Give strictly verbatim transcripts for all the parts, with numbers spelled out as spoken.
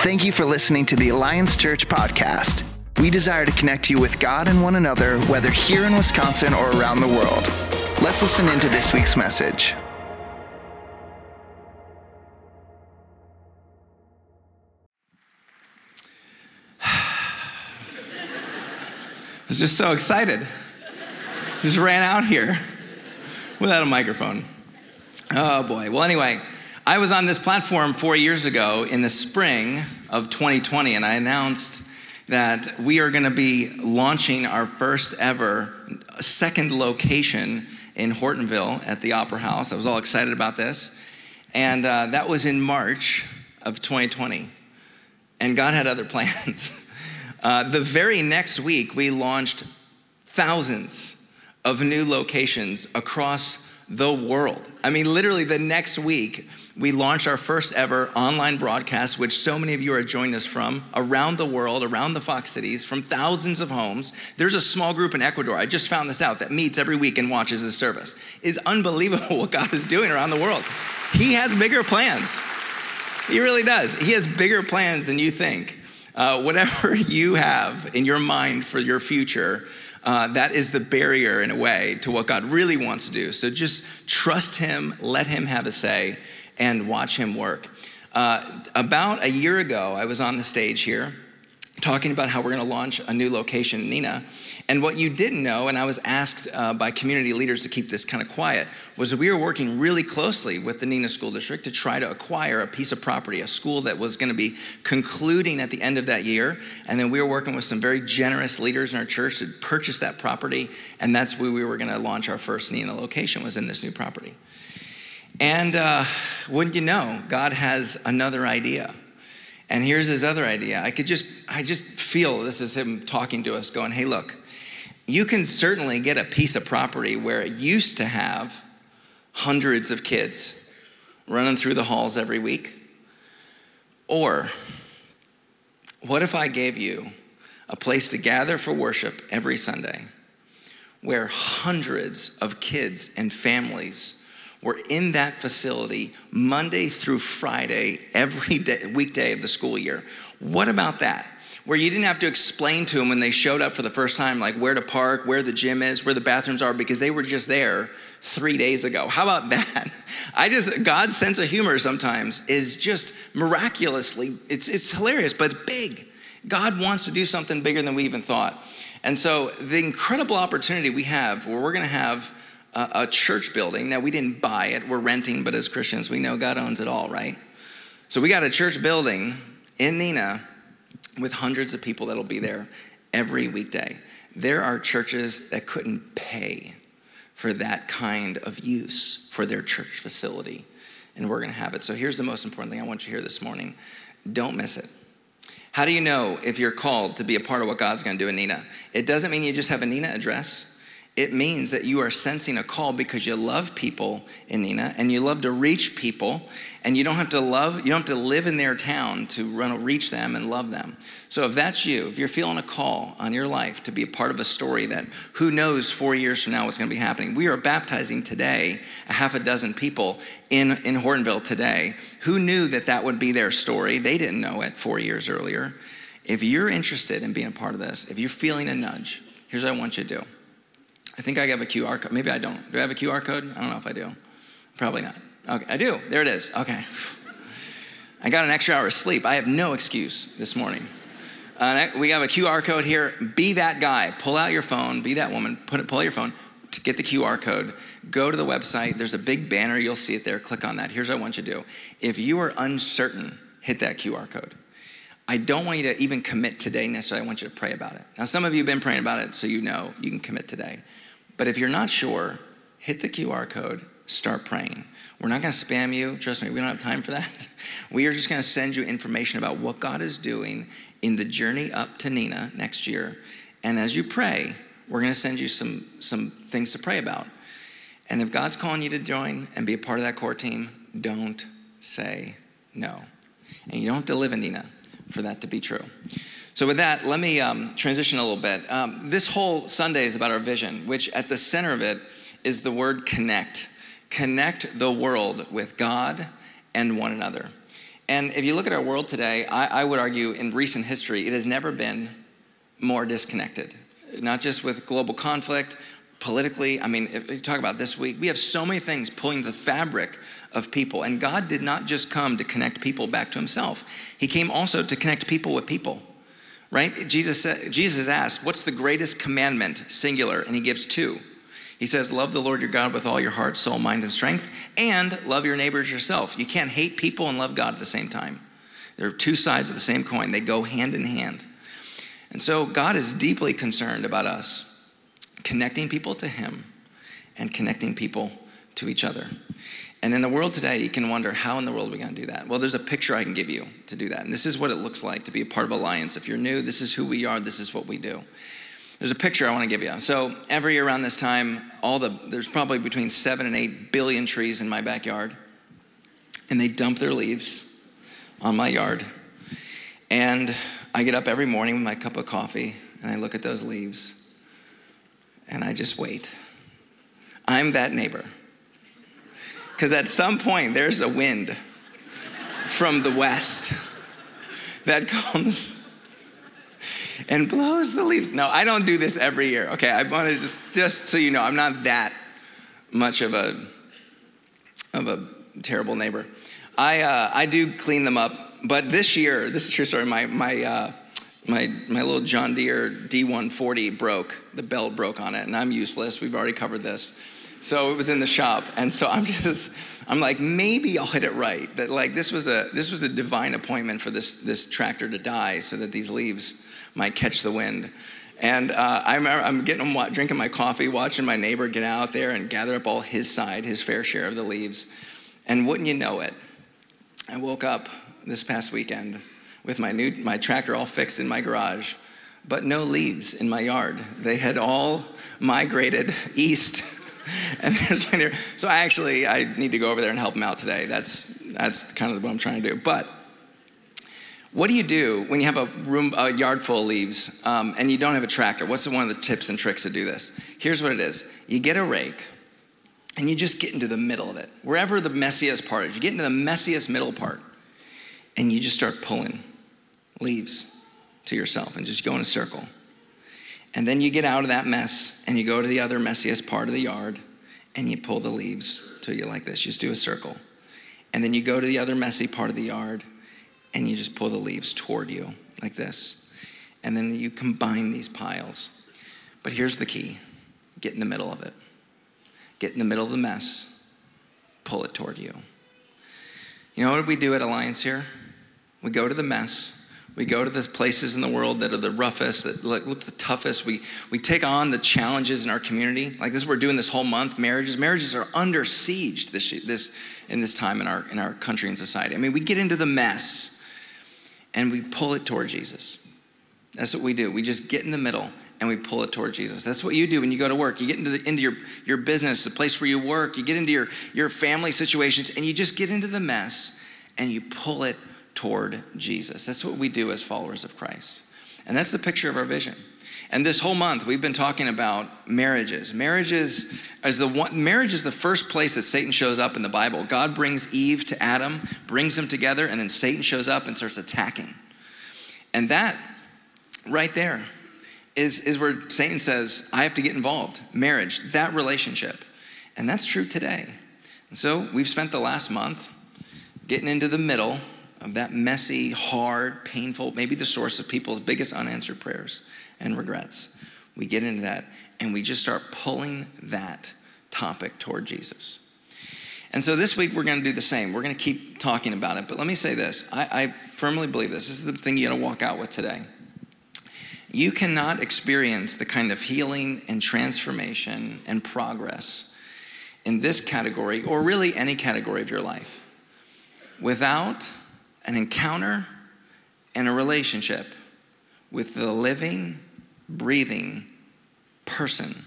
Thank you for listening to the Alliance Church podcast. We desire to connect you with God and one another, whether here in Wisconsin or around the world. Let's listen into this week's message. I was just so excited. Just ran out here without a microphone. Oh boy. Well, anyway, I was on this platform four years ago in the spring of twenty twenty, and I announced that we are going to be launching our first ever second location in Hortonville at the Opera House. I was all excited about this. And uh, that was in March of twenty twenty. And God had other plans. Uh, the very next week, we launched thousands of new locations across the world. I mean, literally the next week, we launched our first ever online broadcast, which so many of you are joining us from around the world, around the Fox cities, from thousands of homes. There's a small group in Ecuador, I just found this out, that meets every week and watches this service. It's unbelievable what God is doing around the world. He has bigger plans. He really does. He has bigger plans than you think. Uh, whatever you have in your mind for your future, uh, that is the barrier in a way to what God really wants to do. So just trust him, let him have a say, and watch him work. Uh, about a year ago, I was on the stage here talking about how we're going to launch a new location in Neenah. And what you didn't know, and I was asked uh, by community leaders to keep this kind of quiet, was that we were working really closely with the Neenah School District to try to acquire a piece of property, a school that was going to be concluding at the end of that year. And then we were working with some very generous leaders in our church to purchase that property. And that's where we were going to launch our first Neenah location, was in this new property. And uh, wouldn't you know, God has another idea. And here's his other idea. I could just, I just feel this is him talking to us going, hey, look, you can certainly get a piece of property where it used to have hundreds of kids running through the halls every week. Or what if I gave you a place to gather for worship every Sunday where hundreds of kids and families were in that facility Monday through Friday, every day, weekday of the school year? What about that? Where you didn't have to explain to them when they showed up for the first time, like where to park, where the gym is, where the bathrooms are, because they were just there three days ago. How about that? I just, God's sense of humor sometimes is just miraculously, it's it's hilarious, but it's big. God wants to do something bigger than we even thought. And so the incredible opportunity we have where we're gonna have a, a church building. Now, we didn't buy it, we're renting, but as Christians, we know God owns it all, right? So we got a church building in Neenah with hundreds of people that'll be there every weekday. There are churches that couldn't pay for that kind of use for their church facility, and we're gonna have it. So here's the most important thing I want you to hear this morning. Don't miss it. How do you know if you're called to be a part of what God's gonna do in Neenah? It doesn't mean you just have a Neenah address. It means that you are sensing a call because you love people in Neenah and you love to reach people, and you don't have to love, you don't have to live in their town to run, reach them and love them. So if that's you, if you're feeling a call on your life to be a part of a story that who knows four years from now what's gonna be happening. We are baptizing today a half a dozen people in, in Hortonville today. Who knew that that would be their story? They didn't know it four years earlier. If you're interested in being a part of this, if you're feeling a nudge, here's what I want you to do. I think I have a Q R code. Maybe I don't. Do I have a Q R code? I don't know if I do. Probably not. Okay, I do. There it is. Okay. I got an extra hour of sleep. I have no excuse this morning. Uh, we have a Q R code here. Be that guy. Pull out your phone. Be that woman. Put it. Pull out your phone to get the Q R code. Go to the website. There's a big banner. You'll see it there. Click on that. Here's what I want you to do. If you are uncertain, hit that Q R code. I don't want you to even commit today necessarily. I want you to pray about it. Now, some of you have been praying about it, so you know you can commit today. But if you're not sure, hit the Q R code, start praying. We're not gonna spam you, trust me, we don't have time for that. We are just gonna send you information about what God is doing in the journey up to Neenah next year. And as you pray, we're gonna send you some, some things to pray about. And if God's calling you to join and be a part of that core team, don't say no. And you don't have to live in Neenah for that to be true. So with that, let me um, transition a little bit. Um, this whole Sunday is about our vision, which at the center of it is the word connect. Connect the world with God and one another. And if you look at our world today, I, I would argue in recent history, it has never been more disconnected. Not just with global conflict, politically. I mean, if you talk about this week, we have so many things pulling the fabric of people. And God did not just come to connect people back to himself. He came also to connect people with people, right? Jesus said, Jesus asked, what's the greatest commandment, singular? And he gives two. He says, love the Lord your God with all your heart, soul, mind, and strength, and love your neighbors yourself. You can't hate people and love God at the same time. They're two sides of the same coin. They go hand in hand. And so God is deeply concerned about us connecting people to him and connecting people to each other. And in the world today, you can wonder, how in the world are we going to do that? Well, there's a picture I can give you to do that. And this is what it looks like to be a part of Alliance. If you're new, this is who we are. This is what we do. There's a picture I want to give you. So every year around this time, all the there's probably between seven and eight billion trees in my backyard. And they dump their leaves on my yard. And I get up every morning with my cup of coffee, and I look at those leaves, and I just wait. I'm that neighbor. Because at some point, there's a wind from the west that comes and blows the leaves. No, I don't do this every year. Okay, I want to just, just so you know, I'm not that much of a, of a terrible neighbor. I, uh, I do clean them up. But this year, this is a true story, my my uh, my my little John Deere D one forty broke. The belt broke on it, and I'm useless. We've already covered this. So it was in the shop, and so I'm just, I'm like, maybe I'll hit it right. That like this was a this was a divine appointment for this this tractor to die, so that these leaves might catch the wind. And uh, I remember I'm getting them, drinking my coffee, watching my neighbor get out there and gather up all his side, his fair share of the leaves. And wouldn't you know it, I woke up this past weekend with my new my tractor all fixed in my garage, but no leaves in my yard. They had all migrated east, and there's my neighbor. So I actually I need to go over there and help him out today. That's that's kind of what I'm trying to do. But what do you do when you have a room a yard full of leaves um, and you don't have a tractor? What's one of the tips and tricks to do this? Here's what it is: you get a rake. And you just get into the middle of it, wherever the messiest part is. You get into the messiest middle part, and you just start pulling leaves to yourself and just go in a circle. And then you get out of that mess, and you go to the other messiest part of the yard, and you pull the leaves till you like this. Just do a circle. And then you go to the other messy part of the yard, and you just pull the leaves toward you like this. And then you combine these piles. But here's the key: get in the middle of it. Get in the middle of the mess, pull it toward you. You know what we do at Alliance here? We go to the mess. We go to the places in the world that are the roughest, that look, look the toughest. We we take on the challenges in our community. Like this, we're doing this whole month. Marriages, marriages are under siege this this in this time in our in our country and society. I mean, we get into the mess, and we pull it toward Jesus. That's what we do. We just get in the middle, and we pull it toward Jesus. That's what you do when you go to work. You get into the, into your, your business, the place where you work. You get into your, your family situations, and you just get into the mess, and you pull it toward Jesus. That's what we do as followers of Christ. And that's the picture of our vision. And this whole month, we've been talking about marriages. Marriages is the one, marriage is the first place that Satan shows up in the Bible. God brings Eve to Adam, brings them together, and then Satan shows up and starts attacking. And that right there is, is where Satan says, I have to get involved. Marriage, that relationship. And that's true today. And so we've spent the last month getting into the middle of that messy, hard, painful, maybe the source of people's biggest unanswered prayers and regrets. We get into that, and we just start pulling that topic toward Jesus. And so this week, we're going to do the same. We're going to keep talking about it. But let me say this. I, I firmly believe this. This is the thing you got to walk out with today. You cannot experience the kind of healing and transformation and progress in this category, or really any category of your life, without an encounter and a relationship with the living, breathing person,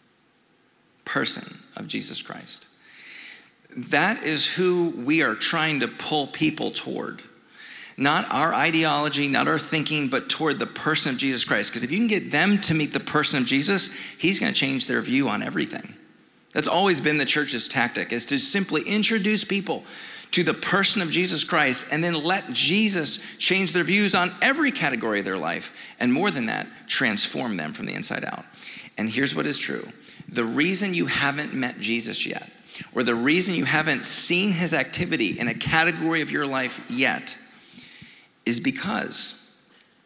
person of Jesus Christ. That is who we are trying to pull people toward. Not our ideology, not our thinking, but toward the person of Jesus Christ. Because if you can get them to meet the person of Jesus, he's going to change their view on everything. That's always been the church's tactic, is to simply introduce people to the person of Jesus Christ, and then let Jesus change their views on every category of their life, and more than that, transform them from the inside out. And here's what is true. The reason you haven't met Jesus yet, or the reason you haven't seen his activity in a category of your life yet, is because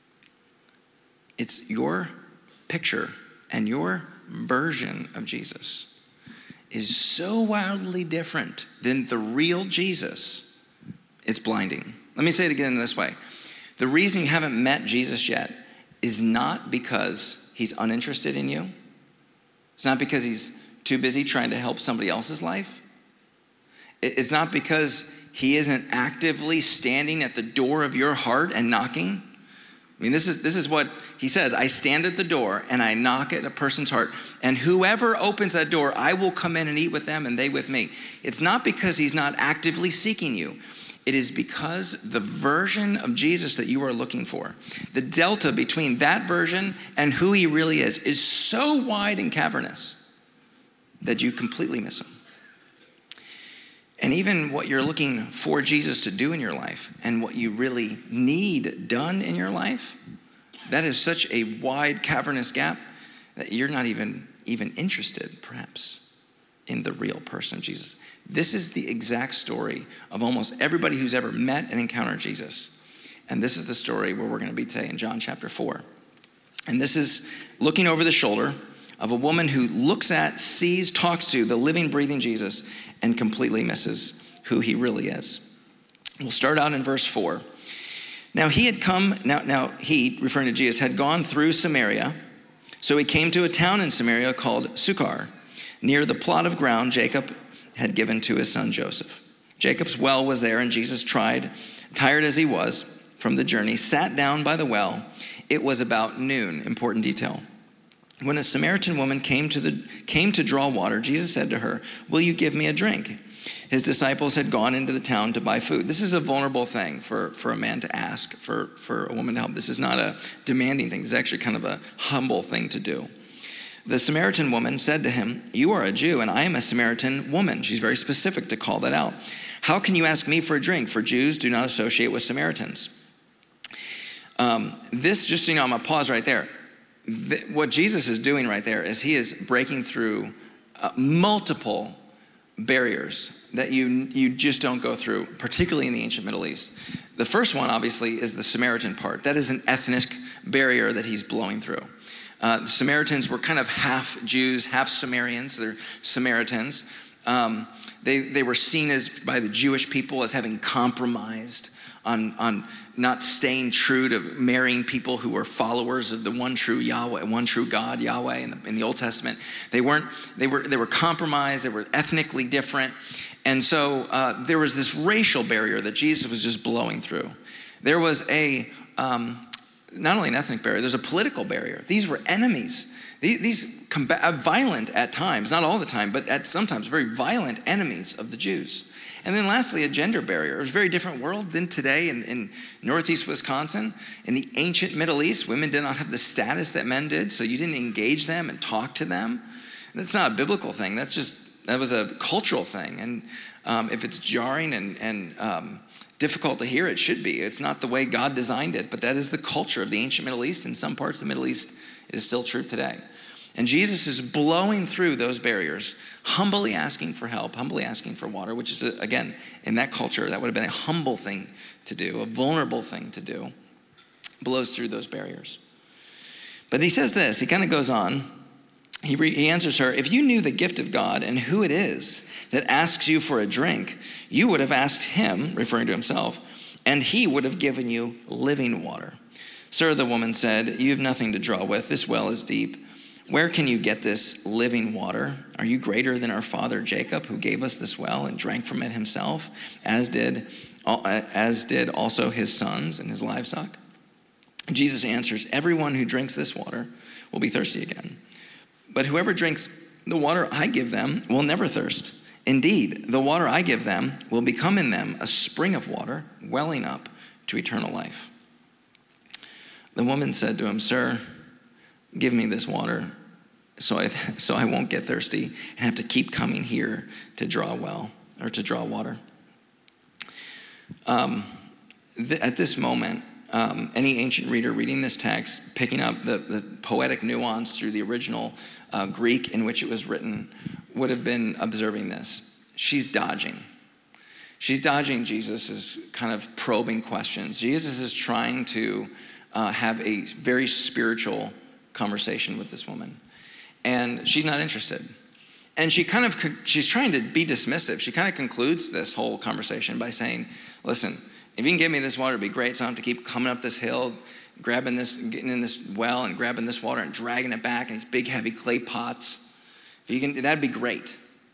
it's your picture and your version of Jesus is so wildly different than the real Jesus. It's blinding. Let me say it again in this way. The reason you haven't met Jesus yet is not because he's uninterested in you. It's not because he's too busy trying to help somebody else's life. It's not because he isn't actively standing at the door of your heart and knocking. I mean, this is this is what he says. I stand at the door and I knock at a person's heart, and whoever opens that door, I will come in and eat with them and they with me. It's not because he's not actively seeking you. It is because the version of Jesus that you are looking for, the delta between that version and who he really is, is so wide and cavernous that you completely miss him. And even what you're looking for Jesus to do in your life and what you really need done in your life, that is such a wide, cavernous gap that you're not even, even interested, perhaps, in the real person of Jesus. This is the exact story of almost everybody who's ever met and encountered Jesus. And this is the story where we're going to be today in John chapter four. And this is looking over the shoulder of a woman who looks at, sees, talks to the living, breathing Jesus and completely misses who he really is. We'll start out in verse four. Now he had come, now, now he, referring to Jesus, had gone through Samaria. So he came to a town in Samaria called Sychar, near the plot of ground Jacob had given to his son Joseph. Jacob's well was there, and Jesus tried, tired as he was from the journey, sat down by the well. It was about noon, important detail. When a Samaritan woman came to the came to draw water, Jesus said to her, "Will you give me a drink?" His disciples had gone into the town to buy food. This is a vulnerable thing for, for a man to ask, for, for a woman to help. This is not a demanding thing. This is actually kind of a humble thing to do. The Samaritan woman said to him, "You are a Jew, and I am a Samaritan woman." She's very specific to call that out. "How can you ask me for a drink? For Jews do not associate with Samaritans." Um, this, just so you know, I'm going to pause right there. The, what Jesus is doing right there is he is breaking through uh, multiple barriers that you you just don't go through, particularly in the ancient Middle East. The first one, obviously, is the Samaritan part. That is an ethnic barrier that he's blowing through. Uh, the Samaritans were kind of half Jews, half Sumerians. They're Samaritans. Um, they they were seen as by the Jewish people as having compromised on on not staying true to marrying people who were followers of the one true Yahweh, one true God, Yahweh, in the, in the Old Testament. They weren't, they were they were compromised, they were ethnically different. And so uh, there was this racial barrier that Jesus was just blowing through. There was a, um, not only an ethnic barrier, there's a political barrier. These were enemies. These, these combat, violent at times, not all the time, but at sometimes very violent enemies of the Jews. And then lastly, a gender barrier. It was a very different world than today in, in northeast Wisconsin. In the ancient Middle East, women did not have the status that men did, so you didn't engage them and talk to them. And that's not a biblical thing. That's just, that was a cultural thing. And um, if it's jarring and, and um, difficult to hear, it should be. It's not the way God designed it, but that is the culture of the ancient Middle East. In some parts of the Middle East, it is still true today. And Jesus is blowing through those barriers, humbly asking for help, humbly asking for water, which is, a, again, in that culture, that would have been a humble thing to do, a vulnerable thing to do. Blows through those barriers. But he says this, he kind of goes on. He, re, he answers her, "If you knew the gift of God and who it is that asks you for a drink, you would have asked him," referring to himself, "and he would have given you living water." "Sir," the woman said, "you have nothing to draw with. This well is deep. Where can you get this living water? Are you greater than our father Jacob, who gave us this well and drank from it himself, as did, as did also his sons and his livestock?" Jesus answers, "Everyone who drinks this water will be thirsty again. But whoever drinks the water I give them will never thirst. Indeed, the water I give them will become in them a spring of water welling up to eternal life." The woman said to him, "Sir, give me this water so I so I won't get thirsty and have to keep coming here to draw a well or to draw water." Um, th- at this moment, um, any ancient reader reading this text, picking up the, the poetic nuance through the original uh, Greek in which it was written, would have been observing this. She's dodging. She's dodging Jesus' kind of probing questions. Jesus is trying to uh, have a very spiritual conversation with this woman. And she's not interested. And she kind of, she's trying to be dismissive. She kind of concludes this whole conversation by saying, listen, if you can give me this water, it'd be great. So I don't have to keep coming up this hill, grabbing this, getting in this well and grabbing this water and dragging it back in these big, heavy clay pots. If you can, that'd be great.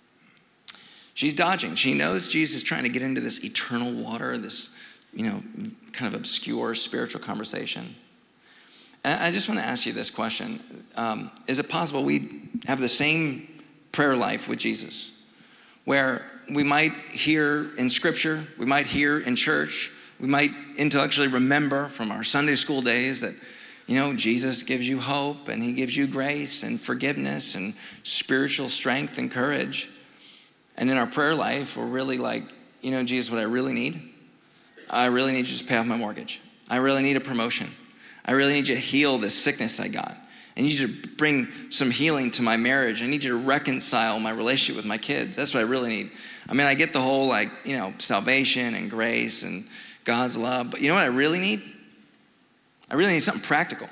She's dodging. She knows Jesus is trying to get into this eternal water, this, you know, kind of obscure spiritual conversation. And I just want to ask you this question. Um, is it possible we have the same prayer life with Jesus, where we might hear in Scripture, we might hear in church, we might intellectually remember from our Sunday school days that, you know, Jesus gives you hope and he gives you grace and forgiveness and spiritual strength and courage. And in our prayer life, we're really like, you know, Jesus, what I really need, I really need you to pay off my mortgage. I really need a promotion. I really need you to heal this sickness I got. I need you to bring some healing to my marriage. I need you to reconcile my relationship with my kids. That's what I really need. I mean, I get the whole, like, you know, salvation and grace and God's love. But you know what I really need? I really need something practical.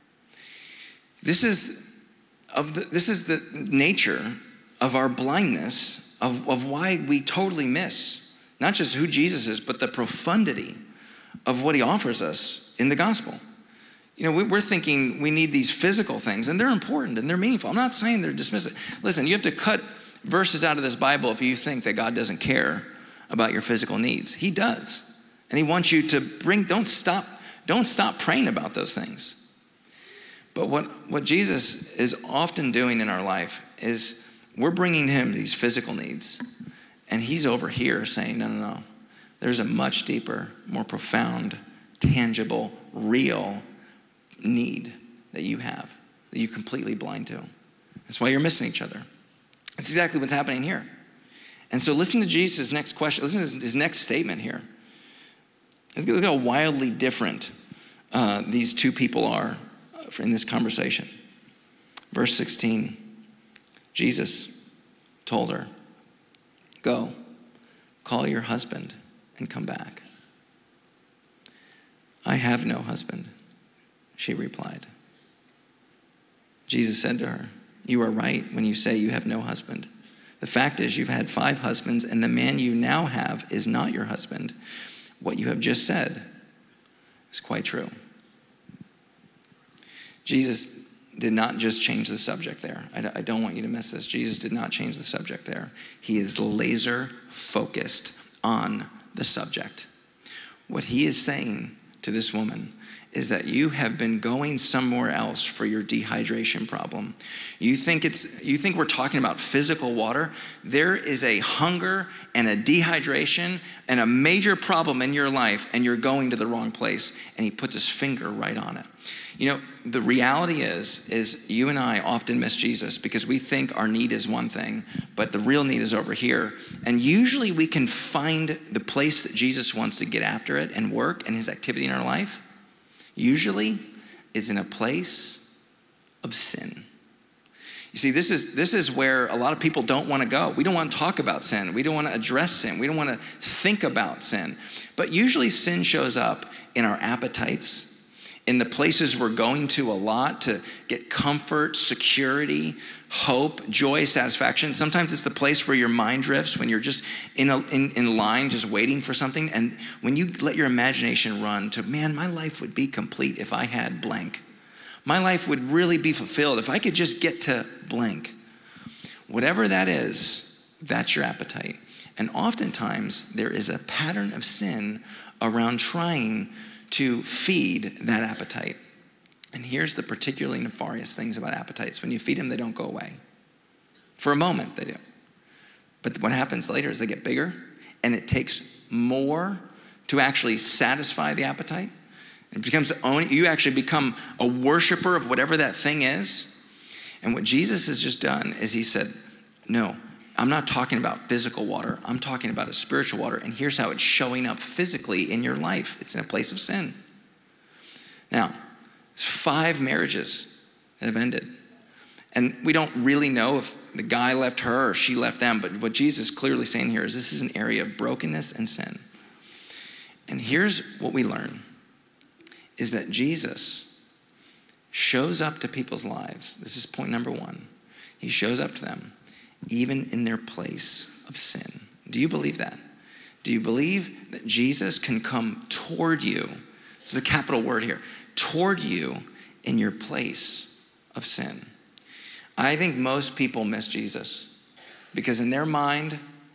This is of the, this is the nature of our blindness, of, of why we totally miss not just who Jesus is, but the profundity of what he offers us in the gospel. You know, we're thinking we need these physical things, and they're important and they're meaningful. I'm not saying they're dismissive. Listen, you have to cut verses out of this Bible if you think that God doesn't care about your physical needs. He does. And he wants you to bring, don't stop, don't stop praying about those things. But what, what Jesus is often doing in our life is we're bringing him these physical needs, and he's over here saying, no, no, no. There's a much deeper, more profound, tangible, real need that you have, that you're completely blind to. That's why you're missing each other. That's exactly what's happening here. And so listen to Jesus' next question. Listen to his, his next statement here. Look how wildly different uh, these two people are in this conversation. Verse sixteen, Jesus told her, go, call your husband and come back. I have no husband, she replied. Jesus said to her, you are right when you say you have no husband. The fact is you've had five husbands, and the man you now have is not your husband. What you have just said is quite true. Jesus did not just change the subject there. I, I don't want you to miss this. Jesus did not change the subject there. He is laser focused on the subject. What he is saying to this woman is that you have been going somewhere else for your dehydration problem. You think it's you think we're talking about physical water? There is a hunger and a dehydration and a major problem in your life, and you're going to the wrong place. And he puts his finger right on it. You know, the reality is, is you and I often miss Jesus because we think our need is one thing, but the real need is over here. And usually we can find the place that Jesus wants to get after it and work and his activity in our life. Usually is in a place of sin. You see, this is this is where a lot of people don't want to go. We don't want to talk about sin. We don't want to address sin. We don't want to think about sin. But usually sin shows up in our appetites, in the places we're going to a lot to get comfort, security, hope, joy, satisfaction. Sometimes it's the place where your mind drifts, when you're just in, a, in, in line, just waiting for something. And when you let your imagination run to, man, my life would be complete if I had blank. My life would really be fulfilled if I could just get to blank. Whatever that is, that's your appetite. And oftentimes there is a pattern of sin around trying to feed that appetite. And here's the particularly nefarious things about appetites. When you feed them, they don't go away. For a moment, they do. But what happens later is they get bigger, and it takes more to actually satisfy the appetite. It becomes own, you actually become a worshiper of whatever that thing is. And what Jesus has just done is he said, no, I'm not talking about physical water. I'm talking about a spiritual water. And here's how it's showing up physically in your life. It's in a place of sin. Now, there's five marriages that have ended. And we don't really know if the guy left her or she left them. But what Jesus is clearly saying here is this is an area of brokenness and sin. And here's what we learn, is that Jesus shows up to people's lives. This is point number one. He shows up to them, even in their place of sin. Do you believe that? Do you believe that Jesus can come toward you? This is a capital word here. Toward you in your place of sin. I think most people miss Jesus because in their mind,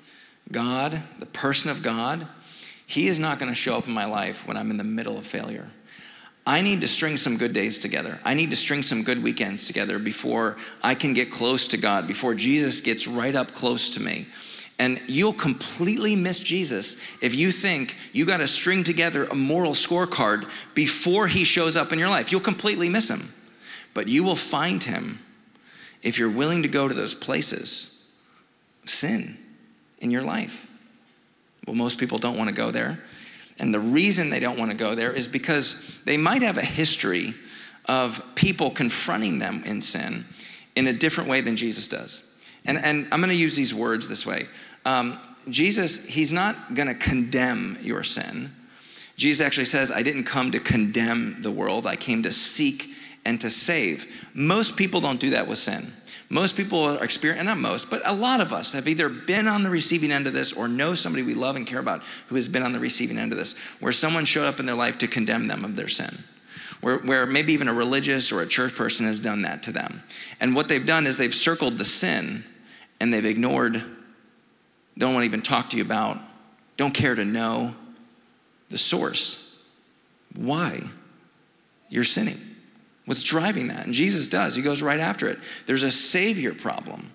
God, the person of God, he is not going to show up in my life when I'm in the middle of failure. I need to string some good days together. I need to string some good weekends together before I can get close to God, before Jesus gets right up close to me. And you'll completely miss Jesus if you think you got to string together a moral scorecard before he shows up in your life. You'll completely miss him. But you will find him if you're willing to go to those places of sin in your life. Well, most people don't want to go there. And the reason they don't want to go there is because they might have a history of people confronting them in sin in a different way than Jesus does. And, and I'm going to use these words this way. Um, Jesus, he's not going to condemn your sin. Jesus actually says, I didn't come to condemn the world. I came to seek and to save. Most people don't do that with sin. Most people are experiencing, not most, but a lot of us have either been on the receiving end of this or know somebody we love and care about who has been on the receiving end of this, where someone showed up in their life to condemn them of their sin, where, where maybe even a religious or a church person has done that to them. And what they've done is they've circled the sin and they've ignored, don't want to even talk to you about, don't care to know the source. Why you're sinning. What's driving that? And Jesus does. He goes right after it. There's a savior problem.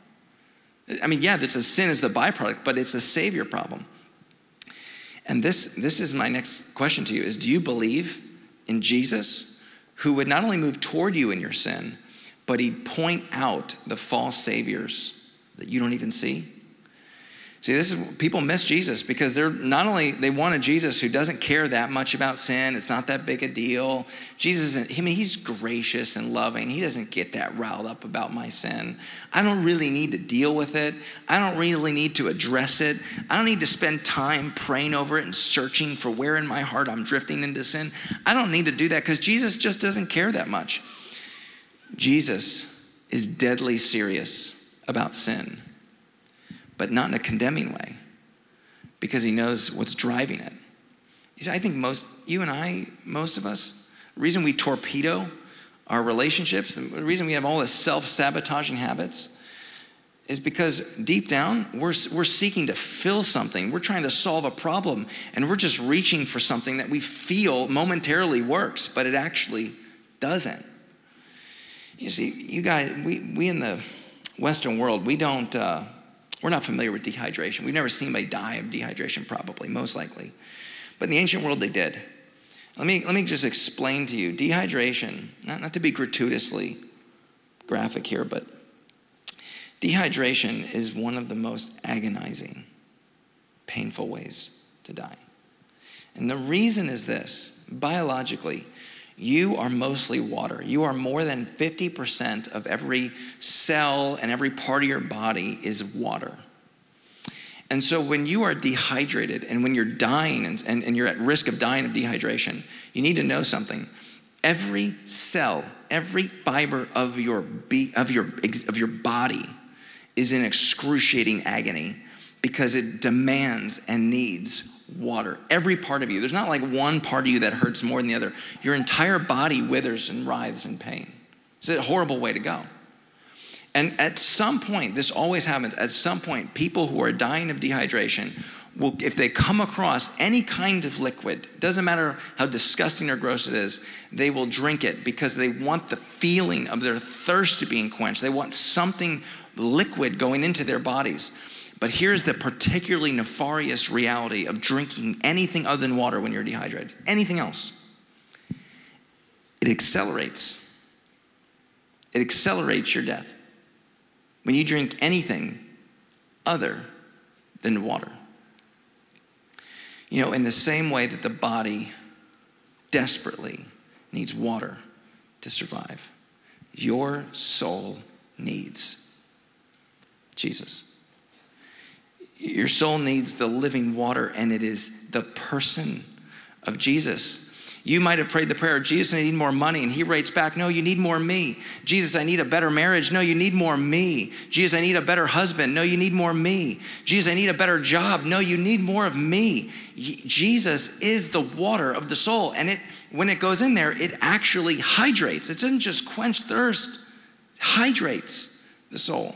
I mean, yeah, there's a sin is the byproduct, but it's a savior problem. And this, this is my next question to you is, do you believe in Jesus who would not only move toward you in your sin, but he'd point out the false saviors that you don't even see? See, this is, people miss Jesus because they're not only, they want a Jesus who doesn't care that much about sin. It's not that big a deal. Jesus, I mean, he's gracious and loving. He doesn't get that riled up about my sin. I don't really need to deal with it. I don't really need to address it. I don't need to spend time praying over it and searching for where in my heart I'm drifting into sin. I don't need to do that because Jesus just doesn't care that much. Jesus is deadly serious about sin, but not in a condemning way, because he knows what's driving it. You see, I think most, you and I, most of us, the reason we torpedo our relationships, the reason we have all this self-sabotaging habits is because deep down, we're, we're seeking to fill something. We're trying to solve a problem, and we're just reaching for something that we feel momentarily works, but it actually doesn't. You see, you guys, we, we in the Western world, we don't, uh, we're not familiar with dehydration. We've never seen anybody die of dehydration, probably, most likely. But in the ancient world, they did. Let me, let me just explain to you. Dehydration, not, not to be gratuitously graphic here, but dehydration is one of the most agonizing, painful ways to die. And the reason is this. Biologically, you are mostly water. You are more than fifty percent of every cell and every part of your body is water. And so when you are dehydrated and when you're dying and, and, and you're at risk of dying of dehydration, you need to know something. Every cell, every fiber of your be, of your of your body is in excruciating agony because it demands and needs water. Every part of you. There's not like one part of you that hurts more than the other. Your entire body withers and writhes in pain. It's a horrible way to go. And at some point, this always happens, at some point, people who are dying of dehydration will, if they come across any kind of liquid, doesn't matter how disgusting or gross it is, they will drink it because they want the feeling of their thirst to being quenched. They want something liquid going into their bodies. But here's the particularly nefarious reality of drinking anything other than water when you're dehydrated. Anything else. It accelerates. It accelerates your death. When you drink anything other than water. You know, in the same way that the body desperately needs water to survive, your soul needs Jesus. Your soul needs the living water, and it is the person of Jesus. You might have prayed the prayer, Jesus, I need more money. And he writes back, no, you need more me. Jesus, I need a better marriage. No, you need more me. Jesus, I need a better husband. No, you need more me. Jesus, I need a better job. No, you need more of me. Jesus is the water of the soul. And it, when it goes in there, it actually hydrates. It doesn't just quench thirst. It hydrates the soul.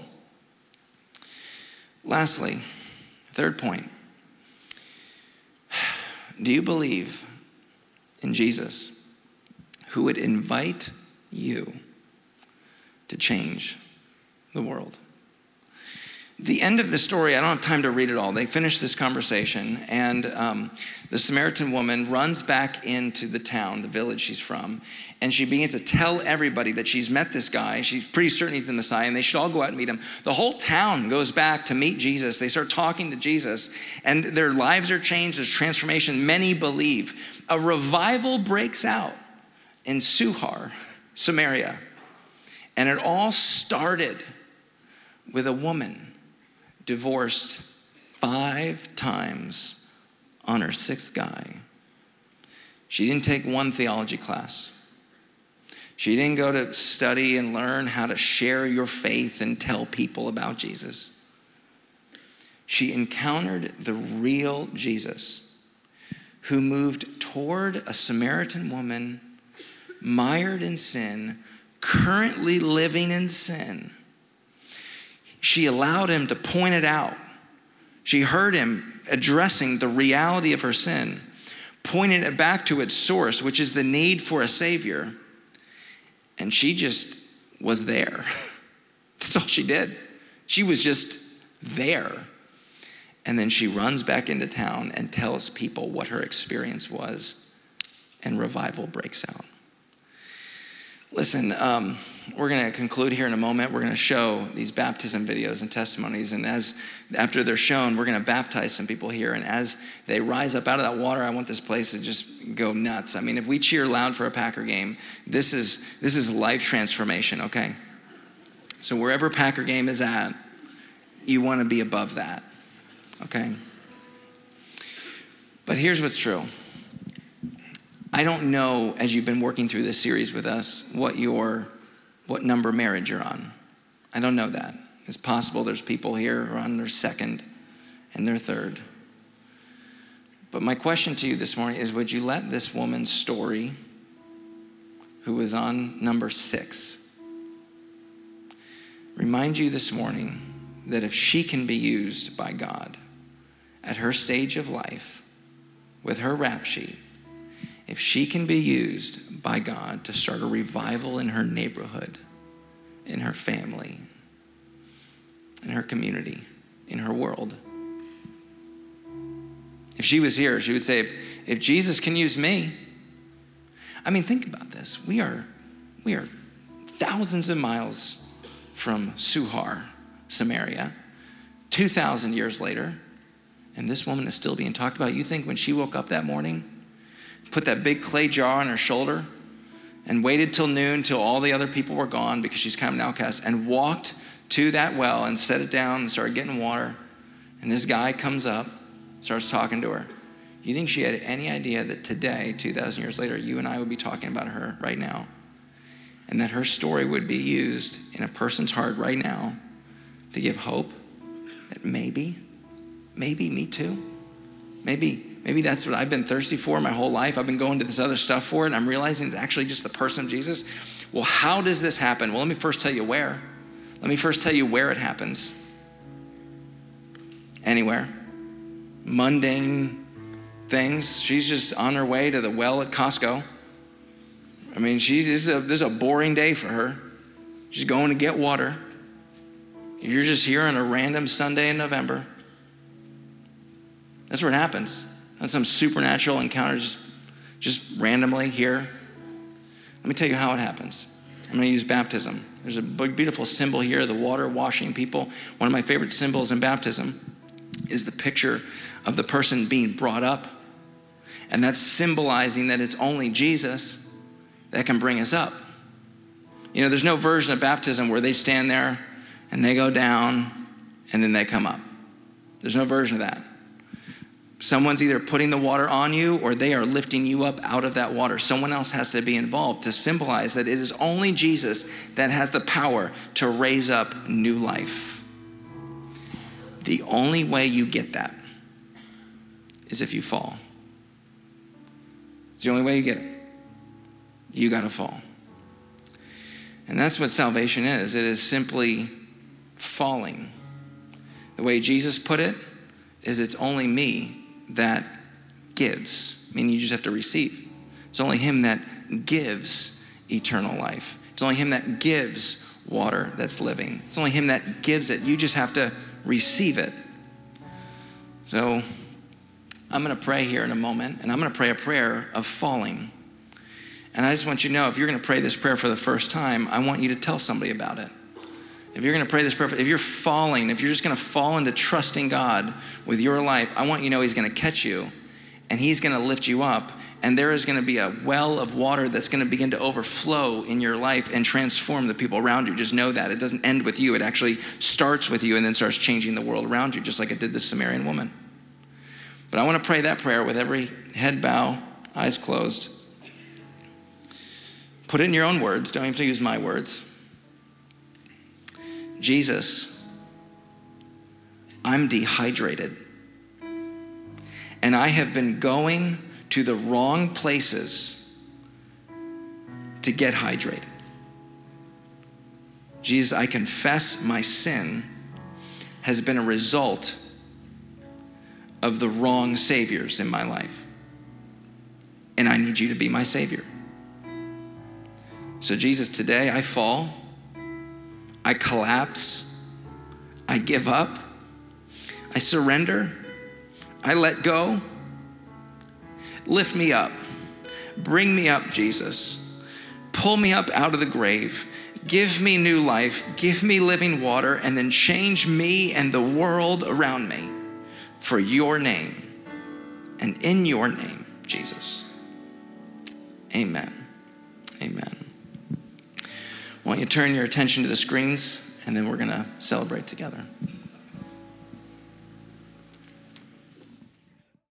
Lastly, third point. Do you believe in Jesus, who would invite you to change the world? The end of the story, I don't have time to read it all. They finish this conversation, and um, the Samaritan woman runs back into the town, the village she's from, and she begins to tell everybody that she's met this guy. She's pretty certain he's the Messiah, and they should all go out and meet him. The whole town goes back to meet Jesus. They start talking to Jesus, and their lives are changed. There's transformation. Many believe. A revival breaks out in Suhar, Samaria, and it all started with a woman divorced five times on her sixth guy. She didn't take one theology class. She didn't go to study and learn how to share your faith and tell people about Jesus. She encountered the real Jesus, who moved toward a Samaritan woman mired in sin, currently living in sin. She allowed him to point it out. She heard him addressing the reality of her sin, pointed it back to its source, which is the need for a Savior. And she just was there. That's all she did. She was just there. And then she runs back into town and tells people what her experience was, and revival breaks out. Listen, um, we're going to conclude here in a moment. We're going to show these baptism videos and testimonies. And as after they're shown, we're going to baptize some people here. And as they rise up out of that water, I want this place to just go nuts. I mean, if we cheer loud for a Packer game, this is this is life transformation, okay? So wherever Packer game is at, you want to be above that, okay? But here's what's true. I don't know, as you've been working through this series with us, what your, what number marriage you're on. I don't know that. It's possible there's people here who are on their second and their third. But my question to you this morning is, would you let this woman's story, who is on number six, remind you this morning that if she can be used by God at her stage of life with her rap sheet, if she can be used by God to start a revival in her neighborhood, in her family, in her community, in her world. If she was here, she would say, if, if Jesus can use me. I mean, think about this. We are, we are thousands of miles from Suhar, Samaria, two thousand years later, and this woman is still being talked about. You think when she woke up that morning, put that big clay jar on her shoulder and waited till noon till all the other people were gone because she's kind of an outcast, and walked to that well and set it down and started getting water, and this guy comes up, starts talking to her. You think she had any idea that today, two thousand years later, you and I would be talking about her right now, and that her story would be used in a person's heart right now to give hope that maybe, maybe me too, maybe Maybe that's what I've been thirsty for my whole life. I've been going to this other stuff for it, and I'm realizing it's actually just the person of Jesus. Well, how does this happen? Well, let me first tell you where. Let me first tell you where it happens. Anywhere. Mundane things. She's just on her way to the well at Costco. I mean, she this is a, this is a boring day for her. She's going to get water. You're just here on a random Sunday in November. That's where it happens. And some supernatural encounter just, just randomly here. Let me tell you how it happens. I'm going to use baptism. There's a beautiful symbol here, the water washing people. One of my favorite symbols in baptism is the picture of the person being brought up. And that's symbolizing that it's only Jesus that can bring us up. You know, there's no version of baptism where they stand there and they go down and then they come up. There's no version of that. Someone's either putting the water on you or they are lifting you up out of that water. Someone else has to be involved to symbolize that it is only Jesus that has the power to raise up new life. The only way you get that is if you fall. It's the only way you get it. You got to fall. And that's what salvation is. It is simply falling. The way Jesus put it is it's only me that gives. I mean, you just have to receive. It's only him that gives eternal life. It's only him that gives water that's living. It's only him that gives it. You just have to receive it. So I'm going to pray here in a moment, and I'm going to pray a prayer of falling. And I just want you to know, if you're going to pray this prayer for the first time, I want you to tell somebody about it. If you're going to pray this prayer, if you're falling, if you're just going to fall into trusting God with your life, I want you to know he's going to catch you and he's going to lift you up. And there is going to be a well of water that's going to begin to overflow in your life and transform the people around you. Just know that. It doesn't end with you. It actually starts with you and then starts changing the world around you, just like it did this Samaritan woman. But I want to pray that prayer with every head bow, eyes closed. Put it in your own words. Don't have to use my words. Jesus, I'm dehydrated. And I have been going to the wrong places to get hydrated. Jesus, I confess my sin has been a result of the wrong saviors in my life. And I need you to be my savior. So Jesus, today I fall. I collapse, I give up, I surrender, I let go. Lift me up, bring me up, Jesus. Pull me up out of the grave, give me new life, give me living water, and then change me and the world around me for your name and in your name, Jesus. Amen, amen. Why don't you turn your attention to the screens, and then we're going to celebrate together.